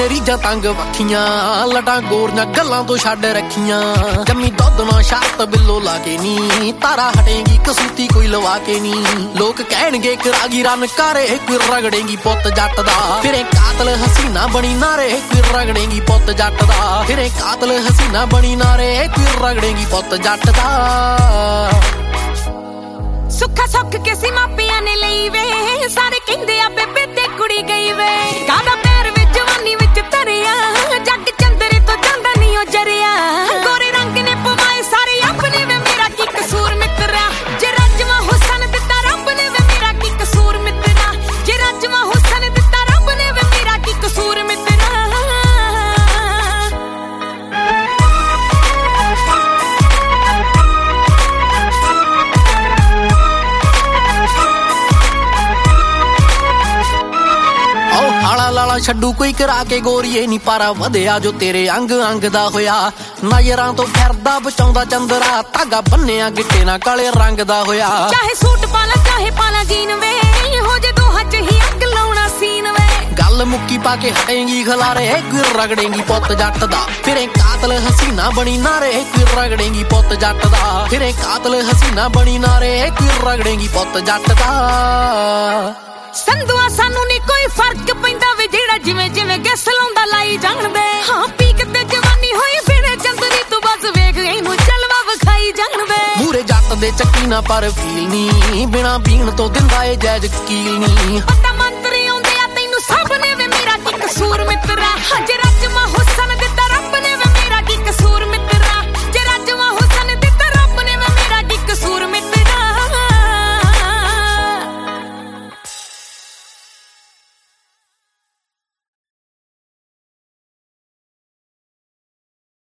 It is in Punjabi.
ਨੇ ਰੀਝਾਂ ਤੰਗ ਵੱਖੀਆਂ ਲਟਾਂ ਗੋਰੀਆਂ ਗੱਲਾਂ ਤੋਂ ਛੱਡ ਰੱਖੀਆਂ ਜੰਮੀ ਦੁੱਧ ਨਾ ਸ਼ਰਤ ਬਿੱਲੋ ਲਾ ਕੇ ਨੀ ਤਾਰਾ ਹਟੇਗੀ ਕਸੂਤੀ ਕੋਈ ਲਵਾ ਕੇ ਨੀ ਲੋਕ ਕਹਿਣਗੇ ਕਰਾਗੀ ਰਨ ਕਾਰੇ ਕੋਈ ਰਗੜੇਗੀ ਪੁੱਤ ਜੱਟ ਦਾ ਫਿਰੇ ਕਾਤਲ ਹਸੀਨਾ ਬਣੀ ਨਾਰੇ ਕੋਈ ਰਗੜੇਗੀ ਪੁੱਤ ਜੱਟ ਦਾ ਫਿਰੇ ਕਾਤਲ ਹਸੀਨਾ ਬਣੀ ਨਾਰੇ ਕੋਈ ਰਗੜੇਗੀ ਪੁੱਤ ਜੱਟ ਦਾ ਸੁੱਖਾ ਸੁੱਖ ਕੇ ਸੀ ਮਾਪਿਆਂ ਨੇ ਲਈ ਵੇ ਸਾਰੇ ਕਹਿੰਦੇ ਆ ਬੇਬੇ ਤੇ ਕੁੜੀ ਗਈ ਵੇ ਕਾਦਾ ਪੈਰ ਵਿੱਚ ਜਵਾਨੀ ਵਿੱਚ ਧਰਿਆ ਜੱਗ ਚੰਦਰੇ ਤੋਂ ਜਾਂਦਾ ਨਹੀਂ ਉਹ ਜਰਿਆ ਗੋਰੇ ਰੰਗ ਨੇ ਪਵਾਏ ਸਾਰੇ ਆਪਣੇ ਵੇ ਮੇਰਾ ਕੀ ਕਸੂਰ ਮਿੱਤਰਾ ਜੇ ਰਾਜਵਾ ਹੁਸਨ ਦਿੱਤਾ ਰੱਬ ਨੇ ਵੇ ਮੇਰਾ ਕੀ ਕਸੂਰ ਮਿੱਤਰਾ ਜੇ ਰਾਜਵਾ ਹੁਸਨ ਦਿੱਤਾ ਰੱਬ ਨੇ ਵੇ ਮੇਰਾ ਕੀ ਕਸੂਰ ਮਿੱਤਰਾ ਹਾਲਾ ਲਾਲਾ ਛੱਡੂ ਕੋਈ ਕਰਾ ਕੇ ਗੋਰੀਏ ਨੀ ਪਾਰਾ ਵਧਿਆ ਜੋ ਤੇਰੇ ਅੰਗ ਅੰਗ ਦਾ ਹੋਇਆ ਨਜ਼ਰਾਂ ਤੋਂ ਫਿਰਦਾ ਬਚਾਉਂਦਾ ਚੰਦਰਾ ਧਾਗਾ ਬੰਨਿਆ ਗਿੱਟੇ ਨਾਲ ਕਾਲੇ ਰੰਗ ਦਾ ਹੋਇਆ ਚਾਹੇ ਸੂਟ ਪਾਲਾ ਚਾਹੇ ਪਾਲਾ ਜੀਨ ਵੇ ਹੋ ਜੇ ਦੋਹਾਂ ਚ ਹੀ ਅੱਗ ਲਾਉਣਾ ਸੀਨ ਵੇ ਗੱਲ ਮੁੱਕੀ ਪਾ ਕੇ ਹਟੇਗੀ ਖਲਾਰੇ ਕੋਈ ਰਗੜੇਗੀ ਪੁੱਤ ਜੱਟ ਦਾ ਫਿਰੇ ਕਾਤਲ ਹਸੀਨਾ ਬਣੀ ਨਾਰੇ ਕੋਈ ਰਗੜੇਗੀ ਪੁੱਤ ਜੱਟ ਦਾ ਫਿਰੇ ਕਾਤਲ ਹਸੀਨਾ ਬਣੀ ਨਾਰੇ ਕੋਈ ਰਗੜੇਗੀ ਪੁੱਤ ਜੱਟ ਦਾ ਸੰਧੂਆ ਸਾਨੂੰ ਨੀ ਕੋਈ ਫਰਕ ਪੈਂਦਾ ਵੇ ਜਿਹੜਾ ਜਿਵੇਂ ਜਿਵੇਂ ਗੈਸ ਲਾਉਂਦਾ ਲਾਈ ਜਾਣਦੇ ਹਾਂ ਪੀਕ ਤੇ ਜਵਾਨੀ ਹੋਈ ਫਿਰੇ ਚੰਦਰੀ ਤੂੰ ਬਸ ਵੇਖ ਇਹਨੂੰ ਜਲਵਾ ਵਿਖਾਈ ਜਾਣਦੇ ਮੂਰੇ ਜੱਟ ਦੇ ਚੱਕੀ ਨਾ ਪਰ ਫੀਲ ਨੀ ਬਿਨਾ ਪੀਣ ਤੋਂ ਦਿੰਦਾ ਏ ਜੈਜ ਕੀਲ ਨੀ ਪਤਾ ਮੰਤਰੀ ਆਉਂਦੇ ਆ ਤੈਨੂੰ ਸਭ ਨੇ ਵੇ ਮੇਰਾ ਕੀ ਕਸੂਰ ਮਿੱਤਰਾ ਹਜਰਾ